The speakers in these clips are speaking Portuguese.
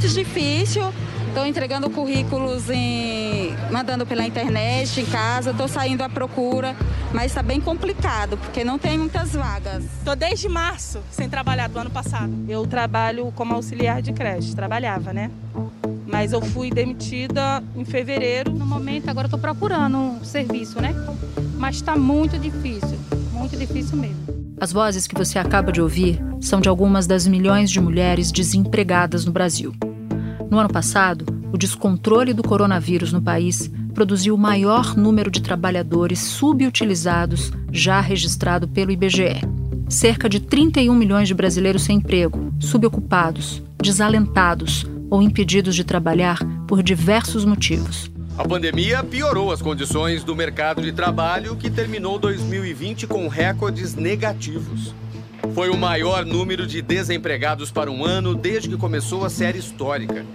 muito difícil. Estou entregando currículos, mandando pela internet, em casa. Estou saindo à procura, mas está bem complicado, porque não tem muitas vagas. Estou desde março sem trabalhar, do ano passado. Eu trabalho como auxiliar de creche, trabalhava, né? Mas eu fui demitida em fevereiro. No momento, agora estou procurando um serviço, né? Mas está muito difícil mesmo. As vozes que você acaba de ouvir são de algumas das milhões de mulheres desempregadas no Brasil. No ano passado, o descontrole do coronavírus no país produziu o maior número de trabalhadores subutilizados já registrado pelo IBGE. Cerca de 31 milhões de brasileiros sem emprego, subocupados, desalentados ou impedidos de trabalhar por diversos motivos. A pandemia piorou as condições do mercado de trabalho, que terminou 2020 com recordes negativos. Foi o maior número de desempregados para um ano desde que começou a série histórica.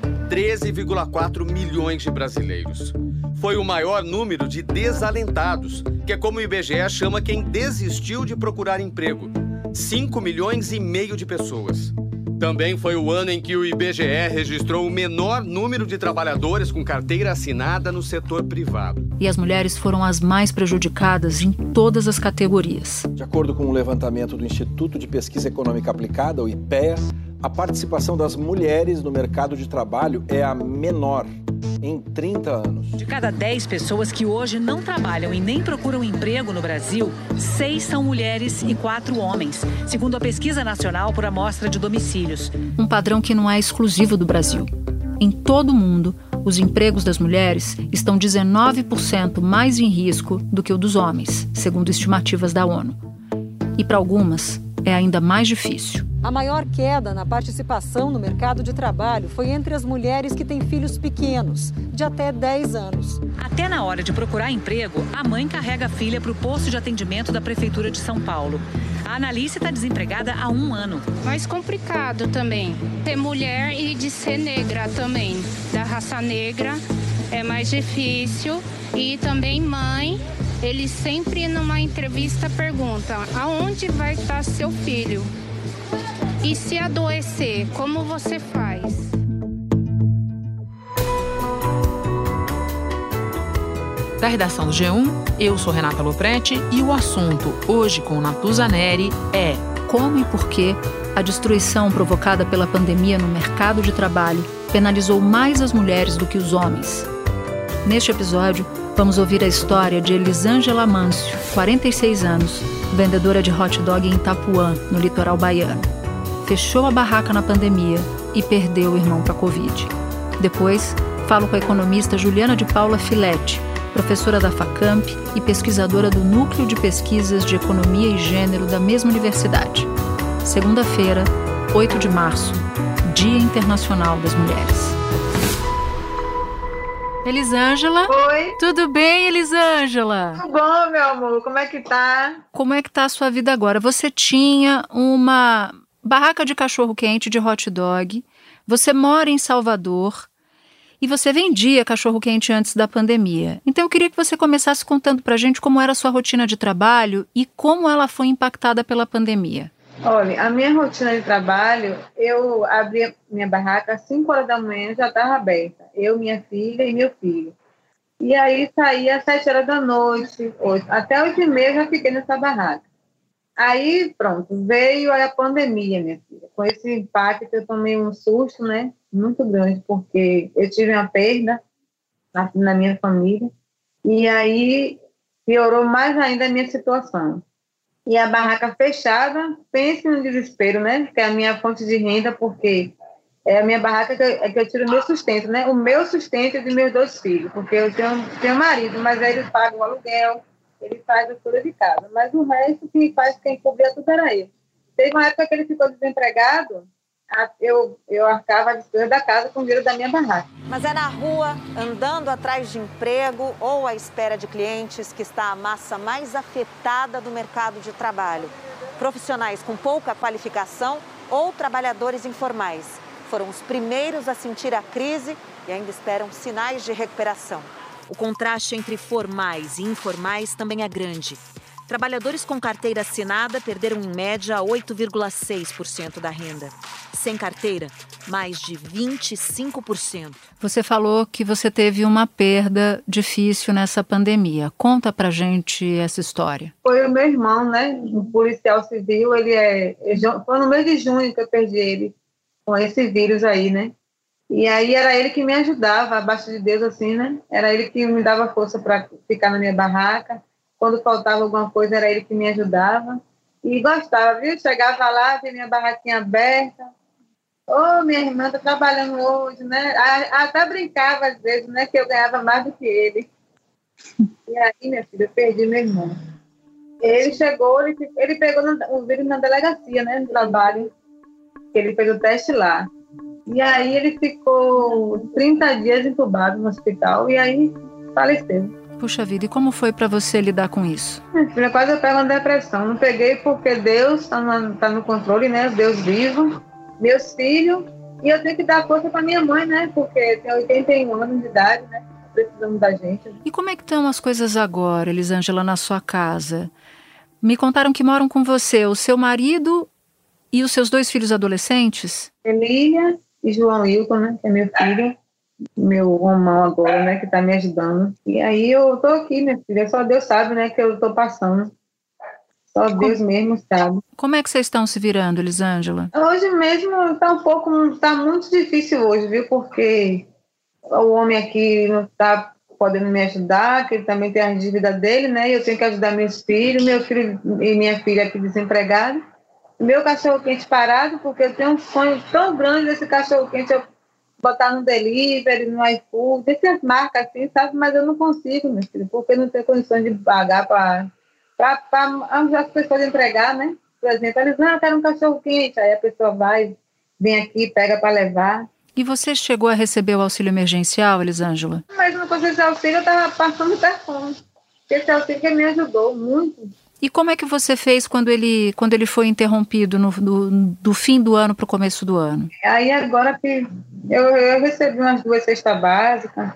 13,4 milhões de brasileiros. Foi o maior número de desalentados, que é como o IBGE chama quem desistiu de procurar emprego. 5,5 milhões de pessoas. Também foi o ano em que o IBGE registrou o menor número de trabalhadores com carteira assinada no setor privado. E as mulheres foram as mais prejudicadas em todas as categorias. De acordo com o levantamento do Instituto de Pesquisa Econômica Aplicada, o IPEA, a participação das mulheres no mercado de trabalho é a menor em 30 anos. De cada 10 pessoas que hoje não trabalham e nem procuram emprego no Brasil, 6 são mulheres e 4 homens, segundo a Pesquisa Nacional por Amostra de Domicílios. Um padrão que não é exclusivo do Brasil. Em todo o mundo, os empregos das mulheres estão 19% mais em risco do que o dos homens, segundo estimativas da ONU. E para algumas, é ainda mais difícil. A maior queda na participação no mercado de trabalho foi entre as mulheres que têm filhos pequenos, de até 10 anos. Até na hora de procurar emprego, a mãe carrega a filha para o posto de atendimento da Prefeitura de São Paulo. A Analice está desempregada há 1 ano. Mais complicado também. Ser mulher e de ser negra também. Da raça negra é mais difícil. E também mãe, eles sempre numa entrevista perguntam: aonde vai estar seu filho? E se adoecer, como você faz? Da redação do G1, eu sou Renata Lopretti e o assunto hoje com Natuza Neri é: como e por que a destruição provocada pela pandemia no mercado de trabalho penalizou mais as mulheres do que os homens. Neste episódio, vamos ouvir a história de Elisângela Mâncio, 46 anos, vendedora de hot dog em Itapuã, no litoral baiano. Fechou a barraca na pandemia e perdeu o irmão para a Covid. Depois, falo com a economista Juliana de Paula Filete, professora da Facamp e pesquisadora do Núcleo de Pesquisas de Economia e Gênero da mesma universidade. Segunda-feira, 8 de março, Dia Internacional das Mulheres. Elisângela? Oi. Tudo bem, Elisângela? Tudo bom, meu amor. Como é que tá? Como é que tá a sua vida agora? Você tinha uma barraca de cachorro-quente de hot dog, você mora em Salvador e você vendia cachorro-quente antes da pandemia. Então eu queria que você começasse contando pra gente como era a sua rotina de trabalho e como ela foi impactada pela pandemia. Olha, a minha rotina de trabalho, eu abria minha barraca às 5 horas da manhã, já estava aberta. Eu, minha filha e meu filho. E aí saía às 7 horas da noite, 8, até 8h30 eu já fiquei nessa barraca. Aí, pronto, veio a pandemia, minha filha. Com esse impacto, eu tomei um susto, né, muito grande, porque eu tive uma perda na minha família, e aí piorou mais ainda a minha situação. E a barraca fechada, pense no desespero, né, que é a minha fonte de renda, porque é a minha barraca que eu tiro o meu sustento, né, o meu sustento e de meus 2 filhos, porque eu tenho marido, mas aí ele paga o aluguel, ele faz as coisas de casa, mas o resto quem cobria tudo era ele. Teve uma época que ele ficou desempregado, eu arcava a despesa da casa com o dinheiro da minha barraca. Mas é na rua, andando atrás de emprego ou à espera de clientes que está a massa mais afetada do mercado de trabalho. Profissionais com pouca qualificação ou trabalhadores informais foram os primeiros a sentir a crise e ainda esperam sinais de recuperação. O contraste entre formais e informais também é grande. Trabalhadores com carteira assinada perderam, em média, 8,6% da renda. Sem carteira, mais de 25%. Você falou que você teve uma perda difícil nessa pandemia. Conta pra gente essa história. Foi o meu irmão, né? Um policial civil. Foi no mês de junho que eu perdi ele com esse vírus aí, né? E aí era ele que me ajudava, abaixo de Deus, assim, né? Era ele que me dava força para ficar na minha barraca. Quando faltava alguma coisa, era ele que me ajudava. E gostava, viu? Chegava lá, tinha minha barraquinha aberta. Minha irmã tá trabalhando hoje, né? Até brincava às vezes, né? Que eu ganhava mais do que ele. E aí, minha filha, eu perdi meu irmão. Ele chegou, ele pegou o vírus na delegacia, né? No trabalho. Ele fez o teste lá. E aí ele ficou 30 dias entubado no hospital e aí faleceu. Puxa vida, e como foi para você lidar com isso? Minha filha, quase eu pego uma depressão. Não peguei porque Deus tá no controle, né? Deus vivo, meus filhos. E eu tenho que dar força para minha mãe, né? Porque tem 81 anos de idade, né? Precisamos da gente. E como é que estão as coisas agora, Elisângela, na sua casa? Me contaram que moram com você o seu marido e os seus 2 filhos adolescentes? Emília e João Hilton, né, que é meu filho, meu irmão agora, né, que tá me ajudando. E aí eu tô aqui, minha filha, só Deus sabe, né, que eu tô passando. Só Deus mesmo sabe. Como é que vocês estão se virando, Elisângela? Hoje mesmo tá muito difícil hoje, viu, porque o homem aqui não tá podendo me ajudar, que ele também tem a dívida dele, né, e eu tenho que ajudar meus filhos, meu filho e minha filha aqui desempregados. Meu cachorro-quente parado, porque eu tenho um sonho tão grande desse cachorro-quente eu botar no delivery, no iFood, essas marcas assim, sabe? Mas eu não consigo, meu filho, porque não tenho condições de pagar para as pessoas entregar, né? Por exemplo, eles não querem um cachorro-quente, aí a pessoa vem aqui, pega para levar. E você chegou a receber o auxílio emergencial, Elisângela? Mas não consegui esse auxílio, eu estava passando perfume. Esse auxílio que me ajudou muito. E como é que você fez quando ele foi interrompido do fim do ano para o começo do ano? Aí agora que eu recebi umas 2 cestas básicas,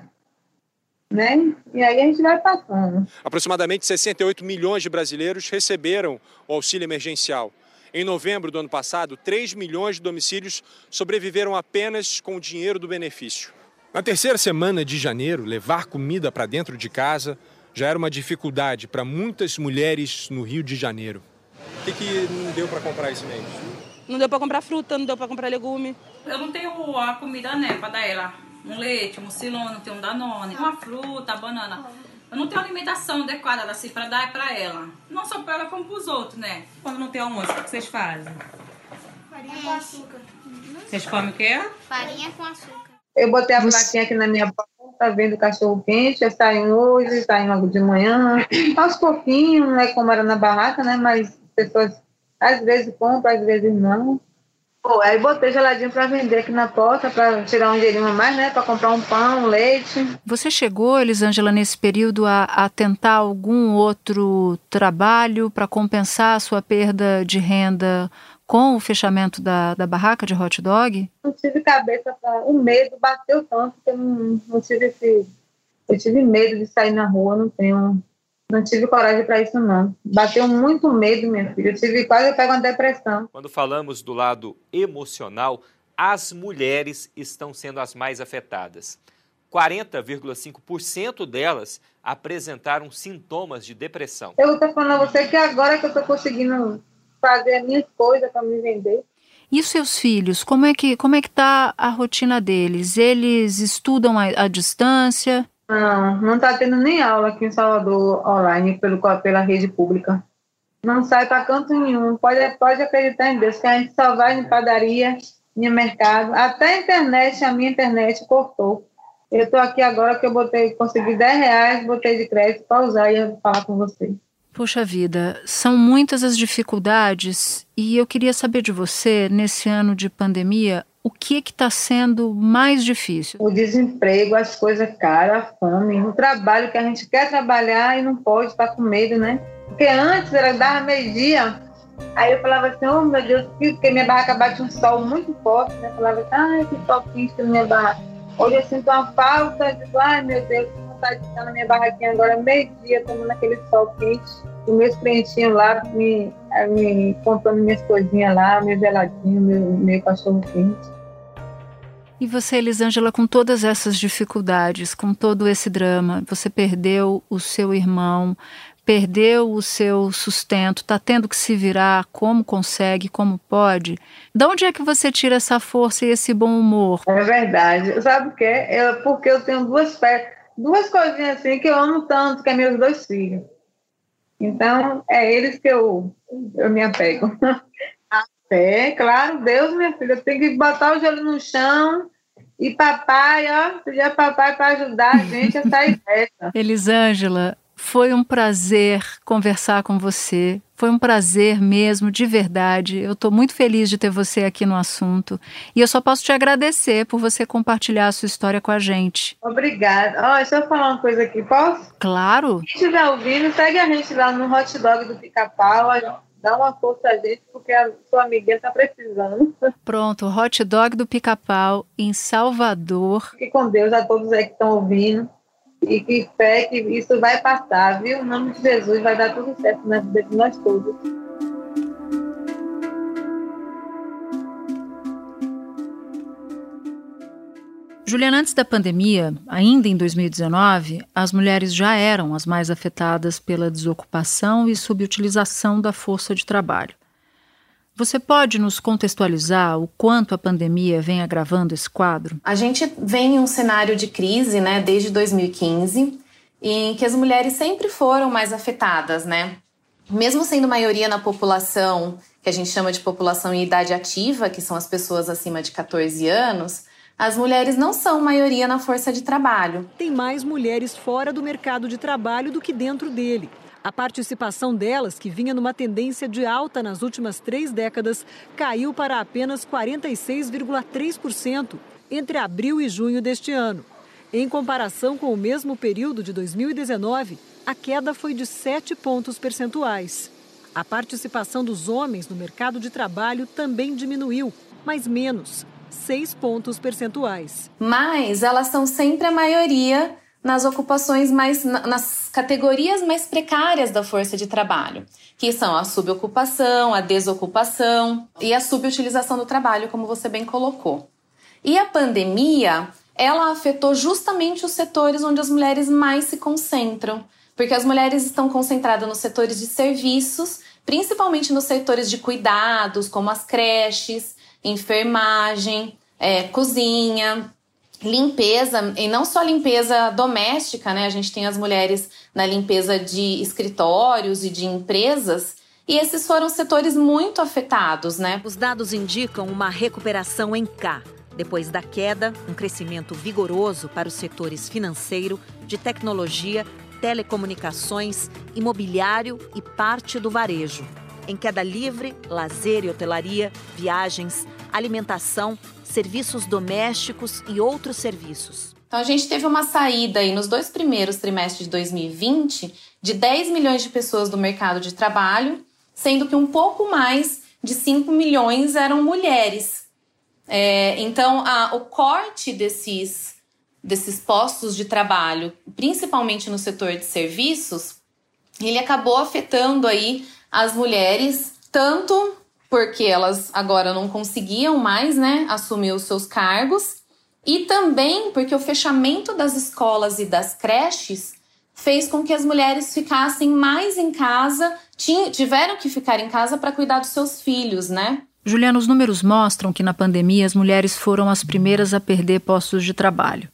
né? E aí a gente vai passando. Aproximadamente 68 milhões de brasileiros receberam o auxílio emergencial. Em novembro do ano passado, 3 milhões de domicílios sobreviveram apenas com o dinheiro do benefício. Na terceira semana de janeiro, levar comida para dentro de casa já era uma dificuldade para muitas mulheres no Rio de Janeiro. O que não deu para comprar esse mês? Não deu para comprar fruta, não deu para comprar legume. Eu não tenho a comida, né, para dar ela. Um leite, um mucilona, não tenho um Danone, uma fruta, banana. Eu não tenho alimentação adequada assim para dar para ela. Não só para ela, como para os outros, né? Quando não tem almoço, o que vocês fazem? Farinha com açúcar. Vocês comem o quê? Farinha com açúcar. Eu botei a plaquinha aqui na minha porta, vendo cachorro-quente, saem hoje, saem logo de manhã, aos pouquinhos, não é como era na barraca, né, mas as pessoas às vezes compram, às vezes não. Aí botei geladinho para vender aqui na porta, para tirar um dinheirinho a mais, né, para comprar um pão, um leite. Você chegou, Elisângela, nesse período a tentar algum outro trabalho para compensar a sua perda de renda com o fechamento da barraca de hot dog? Não tive cabeça para... O medo bateu tanto que eu não tive esse... Eu tive medo de sair na rua, não tive coragem para isso, não. Bateu muito medo, minha filha. Eu pego uma depressão. Quando falamos do lado emocional, as mulheres estão sendo as mais afetadas. 40,5% delas apresentaram sintomas de depressão. Eu estou falando a você que agora que eu estou conseguindo fazer as minhas coisas para me vender. E os seus filhos, como é que tá a rotina deles? Eles estudam à distância? Não está tendo nem aula aqui em Salvador online pela rede pública. Não sai para canto nenhum. Pode acreditar em Deus, que a gente só vai em padaria, em mercado. Até a internet, a minha internet cortou. Eu estou aqui agora que eu consegui R$10, botei de crédito para usar e falar com você. Puxa vida, são muitas as dificuldades e eu queria saber de você, nesse ano de pandemia, o que está sendo mais difícil? O desemprego, as coisas caras, a fome, o trabalho que a gente quer trabalhar e não pode, está com medo, né? Porque antes dava meio-dia, aí eu falava assim, oh meu Deus, porque minha barraca bate um sol muito forte, né? Eu falava assim, que sol quente na minha barraca. Hoje eu sinto uma falta, eu digo, meu Deus, de estar na minha barraquinha agora, meio-dia, tomando aquele sol quente. Os meus clientinhos lá me comprando minhas coisinhas lá, meu geladinho, meu cachorro quente. E você, Elisângela, com todas essas dificuldades, com todo esse drama, você perdeu o seu irmão, perdeu o seu sustento, está tendo que se virar como consegue, como pode. De onde é que você tira essa força e esse bom humor? É verdade. Sabe o quê? Porque eu tenho duas coisinhas assim que eu amo tanto, que é meus 2 filhos. Então, é eles que eu me apego. A fé, claro, Deus, minha filha, eu tenho que botar o joelho no chão e papai, pedir a papai para ajudar a gente a sair dessa. Elisângela, foi um prazer conversar com você. Foi um prazer mesmo, de verdade. Eu estou muito feliz de ter você aqui no assunto. E eu só posso te agradecer por você compartilhar a sua história com a gente. Obrigada. Deixa eu falar uma coisa aqui, posso? Claro. Quem estiver ouvindo, segue a gente lá no Hot Dog do Pica-Pau. Dá uma força a gente, porque a sua amiguinha está precisando. Pronto, Hot Dog do Pica-Pau, em Salvador. Fique com Deus a todos aí que estão ouvindo. E que fé que isso vai passar, viu? Em nome de Jesus, vai dar tudo certo na vida de nós todos. Juliana, antes da pandemia, ainda em 2019, as mulheres já eram as mais afetadas pela desocupação e subutilização da força de trabalho. Você pode nos contextualizar o quanto a pandemia vem agravando esse quadro? A gente vem em um cenário de crise, né, desde 2015, em que as mulheres sempre foram mais afetadas, né? Mesmo sendo maioria na população, que a gente chama de população em idade ativa, que são as pessoas acima de 14 anos, as mulheres não são maioria na força de trabalho. Tem mais mulheres fora do mercado de trabalho do que dentro dele. A participação delas, que vinha numa tendência de alta nas últimas 3 décadas, caiu para apenas 46,3% entre abril e junho deste ano. Em comparação com o mesmo período de 2019, a queda foi de 7 pontos percentuais. A participação dos homens no mercado de trabalho também diminuiu, mas menos, 6 pontos percentuais. Mas elas são sempre a maioria nas ocupações nas categorias mais precárias da força de trabalho, que são a subocupação, a desocupação e a subutilização do trabalho, como você bem colocou. E a pandemia, ela afetou justamente os setores onde as mulheres mais se concentram, porque as mulheres estão concentradas nos setores de serviços, principalmente nos setores de cuidados, como as creches, enfermagem, cozinha, limpeza, e não só limpeza doméstica, né? A gente tem as mulheres na limpeza de escritórios e de empresas, e esses foram setores muito afetados, né? Os dados indicam uma recuperação em K. Depois da queda, um crescimento vigoroso para os setores financeiro, de tecnologia, telecomunicações, imobiliário e parte do varejo. Em queda livre, lazer e hotelaria, viagens, alimentação, serviços domésticos e outros serviços. Então a gente teve uma saída aí nos 2 primeiros trimestres de 2020 de 10 milhões de pessoas do mercado de trabalho, sendo que um pouco mais de 5 milhões eram mulheres. Então o corte desses postos de trabalho, principalmente no setor de serviços, ele acabou afetando aí as mulheres, tanto porque elas agora não conseguiam mais, né, assumir os seus cargos, e também porque o fechamento das escolas e das creches fez com que as mulheres ficassem mais em casa, tiveram que ficar em casa para cuidar dos seus filhos, né? Juliana, os números mostram que na pandemia as mulheres foram as primeiras a perder postos de trabalho.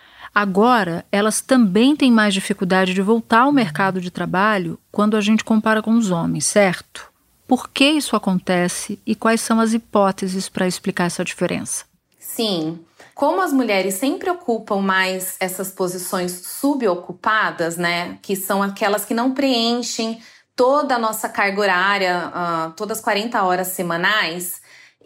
Agora, elas também têm mais dificuldade de voltar ao mercado de trabalho quando a gente compara com os homens, certo? Por que isso acontece e quais são as hipóteses para explicar essa diferença? Sim, como as mulheres sempre ocupam mais essas posições subocupadas, né, que são aquelas que não preenchem toda a nossa carga horária, todas as 40 horas semanais,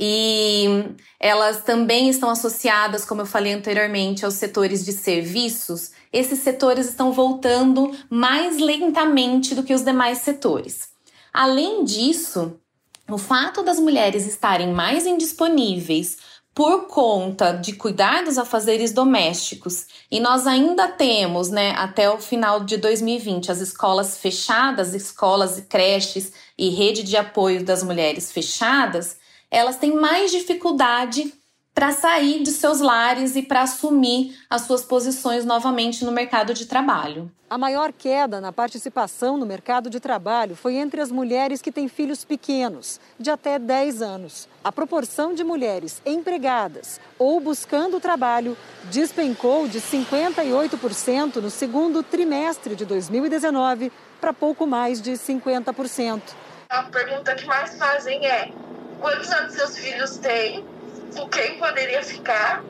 e elas também estão associadas, como eu falei anteriormente, aos setores de serviços. Esses setores estão voltando mais lentamente do que os demais setores. Além disso, o fato das mulheres estarem mais indisponíveis por conta de cuidar dos afazeres domésticos, e nós ainda temos, né, até o final de 2020, as escolas fechadas, escolas, creches e rede de apoio das mulheres fechadas, elas têm mais dificuldade para sair de seus lares e para assumir as suas posições novamente no mercado de trabalho. A maior queda na participação no mercado de trabalho foi entre as mulheres que têm filhos pequenos, de até 10 anos. A proporção de mulheres empregadas ou buscando trabalho despencou de 58% no segundo trimestre de 2019 para pouco mais de 50%. A pergunta que mais fazem é: quantos anos seus filhos têm? Com quem poderia ficar?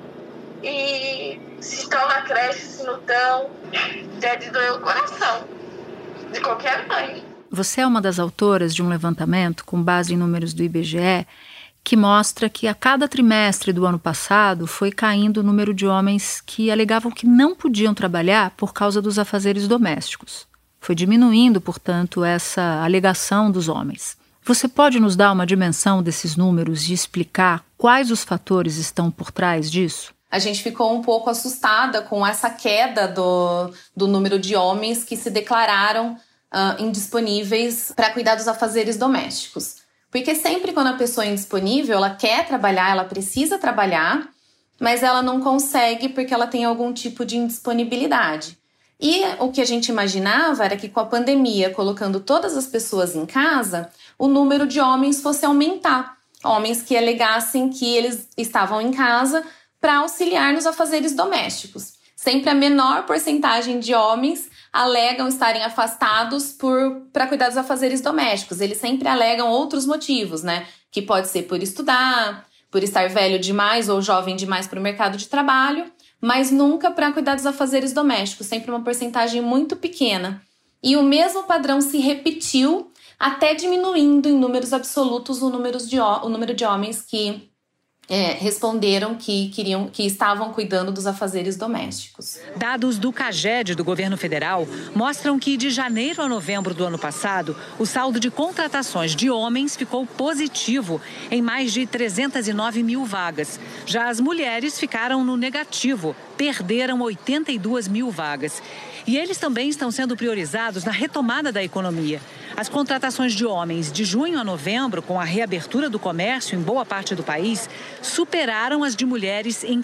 E se estão na creche, se não estão, deve doer o coração de qualquer mãe. Você é uma das autoras de um levantamento com base em números do IBGE que mostra que a cada trimestre do ano passado foi caindo o número de homens que alegavam que não podiam trabalhar por causa dos afazeres domésticos. Foi diminuindo, portanto, essa alegação dos homens. Você pode nos dar uma dimensão desses números e explicar quais os fatores estão por trás disso? A gente ficou um pouco assustada com essa queda do número de homens que se declararam indisponíveis para cuidar dos afazeres domésticos. Porque sempre quando a pessoa é indisponível, ela quer trabalhar, ela precisa trabalhar, mas ela não consegue porque ela tem algum tipo de indisponibilidade. E o que a gente imaginava era que com a pandemia, colocando todas as pessoas em casa, o número de homens fosse aumentar. Homens que alegassem que eles estavam em casa para auxiliar nos afazeres domésticos. Sempre a menor porcentagem de homens alegam estarem afastados para cuidar dos afazeres domésticos. Eles sempre alegam outros motivos, né? Que pode ser por estudar, por estar velho demais ou jovem demais para o mercado de trabalho, mas nunca para cuidar dos afazeres domésticos, sempre uma porcentagem muito pequena. E o mesmo padrão se repetiu, até diminuindo em números absolutos o número de homens que responderam que estavam cuidando dos afazeres domésticos. Dados do CAGED do governo federal mostram que de janeiro a novembro do ano passado, o saldo de contratações de homens ficou positivo em mais de 309 mil vagas. Já as mulheres ficaram no negativo, perderam 82 mil vagas. E eles também estão sendo priorizados na retomada da economia. As contratações de homens de junho a novembro, com a reabertura do comércio em boa parte do país, superaram as de mulheres em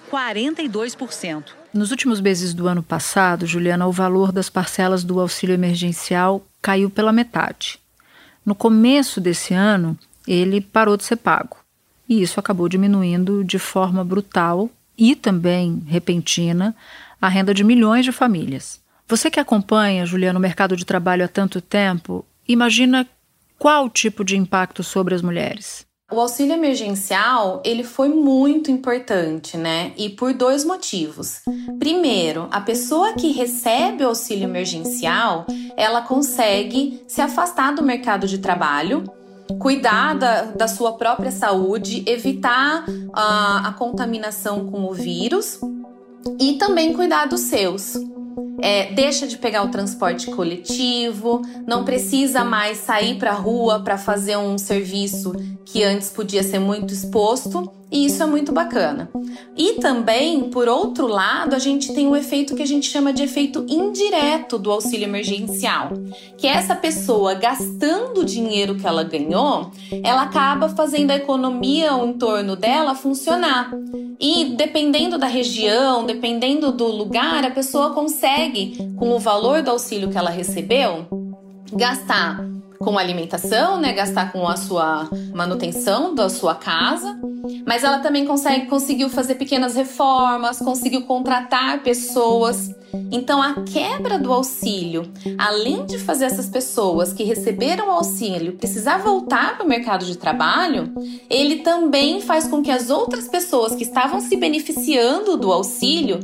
42%. Nos últimos meses do ano passado, Juliana, o valor das parcelas do auxílio emergencial caiu pela metade. No começo desse ano, ele parou de ser pago. E isso acabou diminuindo de forma brutal e também repentina a renda de milhões de famílias. Você que acompanha, Juliana, o mercado de trabalho há tanto tempo, imagina qual tipo de impacto sobre as mulheres? O auxílio emergencial, ele foi muito importante, né? E por dois motivos. Primeiro, a pessoa que recebe o auxílio emergencial, ela consegue se afastar do mercado de trabalho, cuidar da sua própria saúde, evitar a contaminação com o vírus e também cuidar dos seus. Deixa de pegar o transporte coletivo, não precisa mais sair para a rua para fazer um serviço que antes podia ser muito exposto, e isso é muito bacana. E também, por outro lado, a gente tem o efeito que a gente chama de efeito indireto do auxílio emergencial, que é essa pessoa gastando o dinheiro que ela ganhou, ela acaba fazendo a economia em torno dela funcionar. E dependendo da região, dependendo do lugar, a pessoa consegue, com o valor do auxílio que ela recebeu, gastar com alimentação, né? Gastar com a sua manutenção da sua casa, mas ela também conseguiu fazer pequenas reformas, conseguiu contratar pessoas. Então, a quebra do auxílio, além de fazer essas pessoas que receberam o auxílio precisar voltar para o mercado de trabalho, ele também faz com que as outras pessoas que estavam se beneficiando do auxílio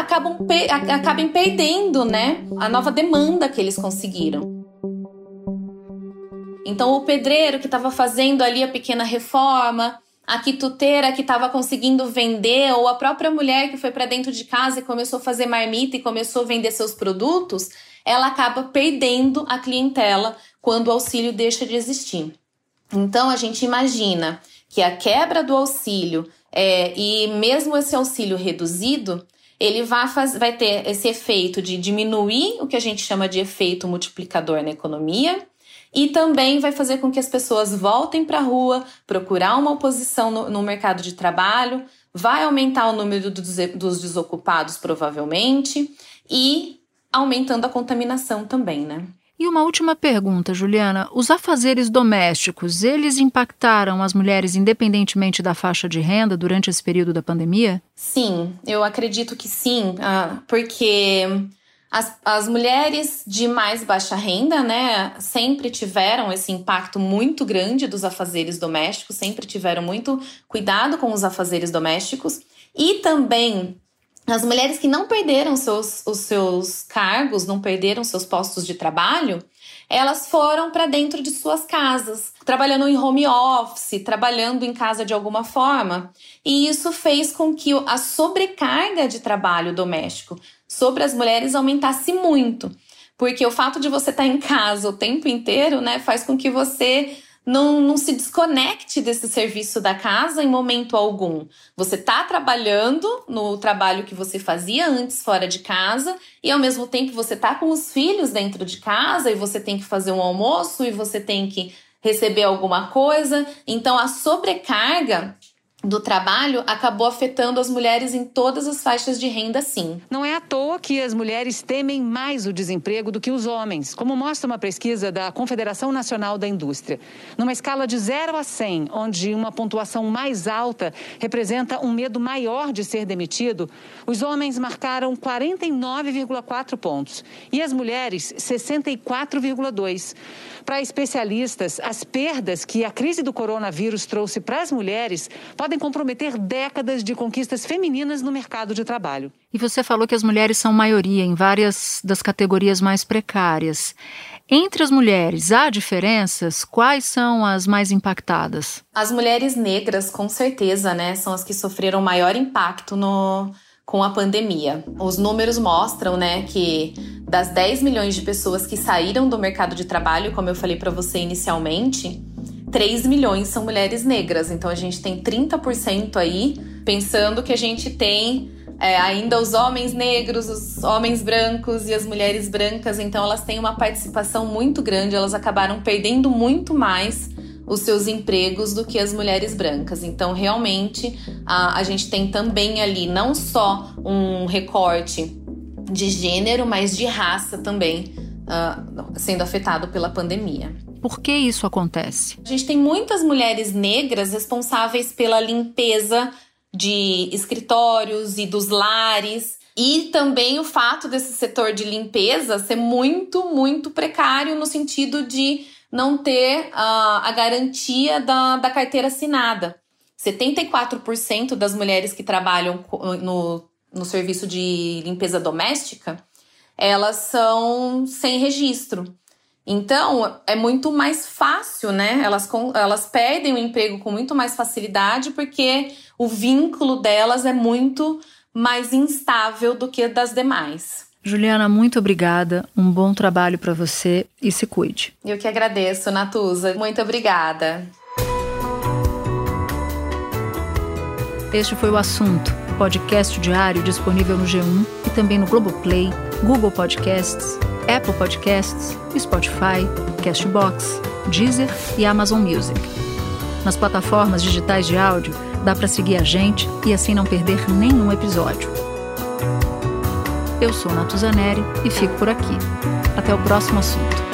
acabem perdendo, né, a nova demanda que eles conseguiram. Então, o pedreiro que estava fazendo ali a pequena reforma, a quituteira que estava conseguindo vender, ou a própria mulher que foi para dentro de casa e começou a fazer marmita e começou a vender seus produtos, ela acaba perdendo a clientela quando o auxílio deixa de existir. Então, a gente imagina que a quebra do auxílio e mesmo esse auxílio reduzido, ele vai ter esse efeito de diminuir o que a gente chama de efeito multiplicador na economia e também vai fazer com que as pessoas voltem para a rua, procurar uma oposição no mercado de trabalho, vai aumentar o número dos desocupados provavelmente e aumentando a contaminação também, né? E uma última pergunta, Juliana. Os afazeres domésticos, eles impactaram as mulheres independentemente da faixa de renda durante esse período da pandemia? Sim, eu acredito que sim, porque as mulheres de mais baixa renda, né, sempre tiveram esse impacto muito grande dos afazeres domésticos, sempre tiveram muito cuidado com os afazeres domésticos e também as mulheres que não perderam os seus cargos, não perderam seus postos de trabalho, elas foram para dentro de suas casas, trabalhando em home office, trabalhando em casa de alguma forma. E isso fez com que a sobrecarga de trabalho doméstico sobre as mulheres aumentasse muito. Porque o fato de você estar em casa o tempo inteiro, né, faz com que você não se desconecte desse serviço da casa em momento algum. Você está trabalhando no trabalho que você fazia antes fora de casa e ao mesmo tempo você está com os filhos dentro de casa e você tem que fazer um almoço e você tem que receber alguma coisa. Então a sobrecarga do trabalho acabou afetando as mulheres em todas as faixas de renda, sim. Não é à toa que as mulheres temem mais o desemprego do que os homens, como mostra uma pesquisa da Confederação Nacional da Indústria. Numa escala de 0 a 100, onde uma pontuação mais alta representa um medo maior de ser demitido, os homens marcaram 49,4 pontos e as mulheres 64,2. Para especialistas, as perdas que a crise do coronavírus trouxe para as mulheres podem comprometer décadas de conquistas femininas no mercado de trabalho. E você falou que as mulheres são maioria em várias das categorias mais precárias. Entre as mulheres, há diferenças? Quais são as mais impactadas? As mulheres negras, com certeza, né, são as que sofreram maior impacto com a pandemia. Os números mostram, né, que das 10 milhões de pessoas que saíram do mercado de trabalho, como eu falei para você inicialmente, 3 milhões são mulheres negras. Então a gente tem 30% aí, pensando que a gente tem ainda os homens negros, os homens brancos e as mulheres brancas. Então elas têm uma participação muito grande, elas acabaram perdendo muito mais os seus empregos do que as mulheres brancas. Então, realmente, a gente tem também ali não só um recorte de gênero, mas de raça também sendo afetado pela pandemia. Por que isso acontece? A gente tem muitas mulheres negras responsáveis pela limpeza de escritórios e dos lares. E também o fato desse setor de limpeza ser muito, muito precário no sentido de não ter a garantia da carteira assinada. 74% das mulheres que trabalham no serviço de limpeza doméstica, elas são sem registro. Então, é muito mais fácil, né? Elas perdem o emprego com muito mais facilidade porque o vínculo delas é muito mais instável do que das demais. Juliana, muito obrigada. Um bom trabalho para você e se cuide. Eu que agradeço, Natuza. Muito obrigada. Este foi o Assunto, podcast diário disponível no G1 e também no Globoplay, Google Podcasts, Apple Podcasts, Spotify, Castbox, Deezer e Amazon Music. Nas plataformas digitais de áudio, dá para seguir a gente e assim não perder nenhum episódio. Eu sou Natuza Neri e fico por aqui. Até o próximo assunto.